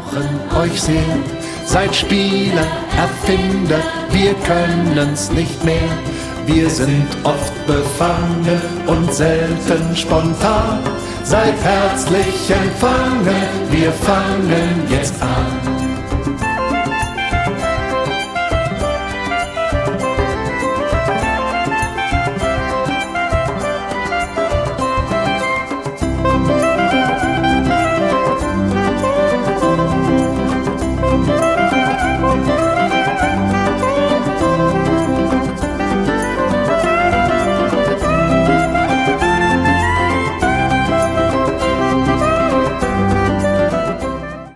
brauchen euch sehr. Seid Spieler, Erfinder, wir können's nicht mehr. Wir sind oft befangen und selten spontan. Seid herzlich empfangen, wir fangen jetzt an.